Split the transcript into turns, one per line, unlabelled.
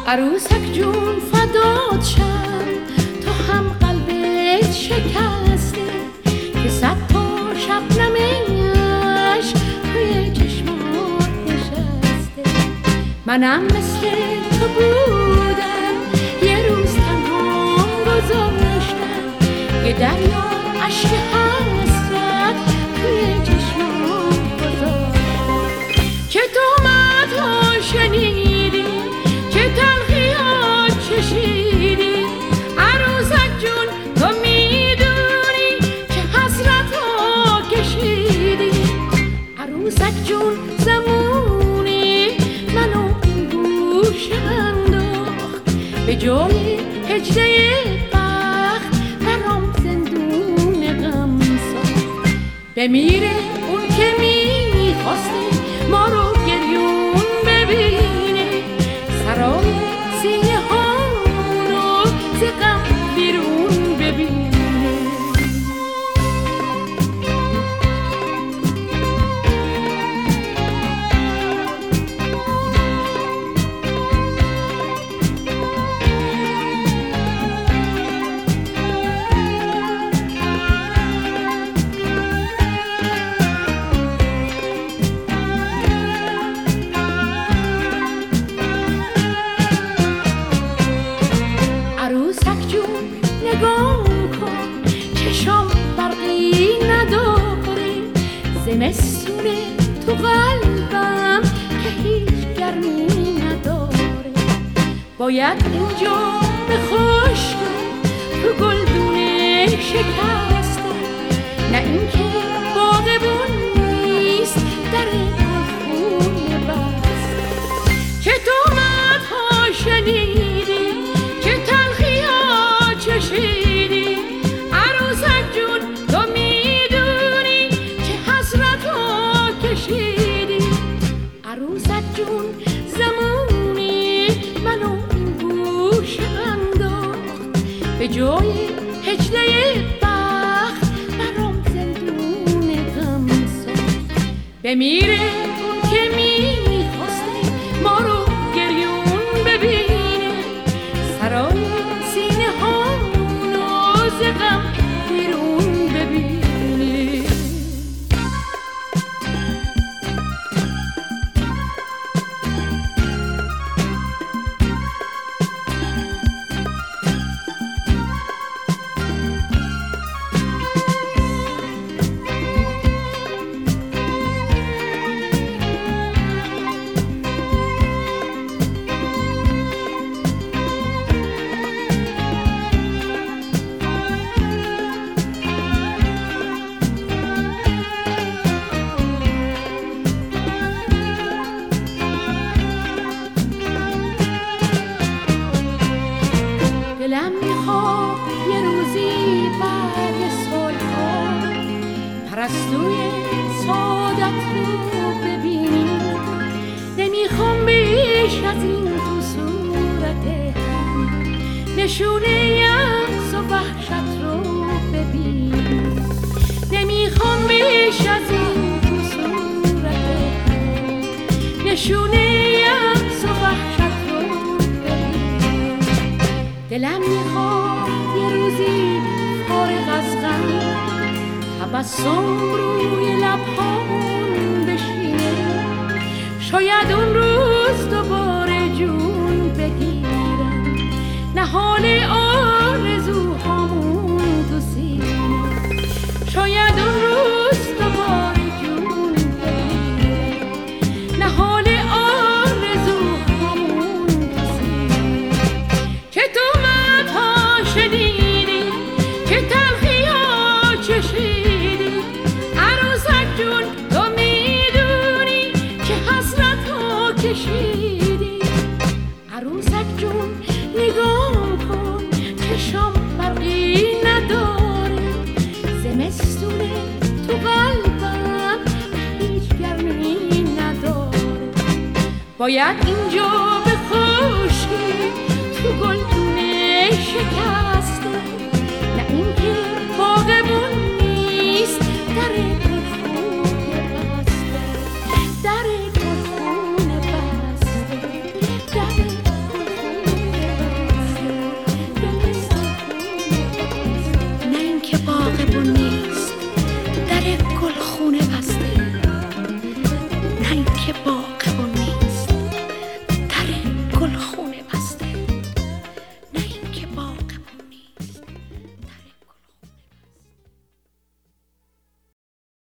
عروسک جون فدات شم، تو هم قلبت شکسته که صد تا شبنمش توی چشمات نشسته. منم مثل تو بودم، یه روز تنها گذاشتم، یه دریا اشک حسرت توی چشمات گذاشتم. چه تهمت‌ها شنیدی، چه تلخی‌ها چشیدی، عروسک جون تو میدونی چه حسرت‌ها کشیدی. عروسک جون زمونی منو این گوشه انداخت، به جای هجله بخت برام زندون غم ساخت. بمیره اون که میخواسته ما رو گریون ببینه، سرای سینه هامونو ز غم بیرون ببینه. عروسک جون نگاه کن، چشام برقی نداره، زمستونه تو قلبم که هیچ گرمی نداره. باید اینجا به خشکی تو گلدونه شکسته، نه اینکه باغبون نیست در خونه بسته. چه تهمت‌ها شنیدی، چه تلخی‌ها چشیدی، عروسک جون تو میدونی چه حسرت‌ها کشیدی. عروسک جون زمونی منو این گوشه انداخت، به جای هجله بخت برام زندون غم ساخت. بمیره اون که میخواسته ما رو گریون ببینه، سرای سینه هامونو ز غم بیرون ببینه. دلم میخواد یه روزی بعد سالها پرستوی سعادت رو ببینی. نمیخوام بیش از این تو صورت هم نشونه یأس و وحشت رو ببینی. نمیخوام بیش از این تو صورت هم نشونه یأس و وحشت رو ببینی. دلم میخواد یه روزی فارغ از غم تبسم روی لبهامون بشینه، شاید اون روز دوباره جون بگیرم نهال آرزوهامون تو سینه. شاید اون روز دوباره جون بگیرم نهال آرزوهامون تو سینه. چه تهمت‌ها شنیدی، چه تلخی‌ها چشیدی، عروسک جون تو میدونی چه حسرت‌ها کشیدی. عروسک جون نگاه کن، چشام برقی نداره، زمستونه تو قلبم هیچ گرمی نداره. باید اینجا به خشکی تو گلدونه شکر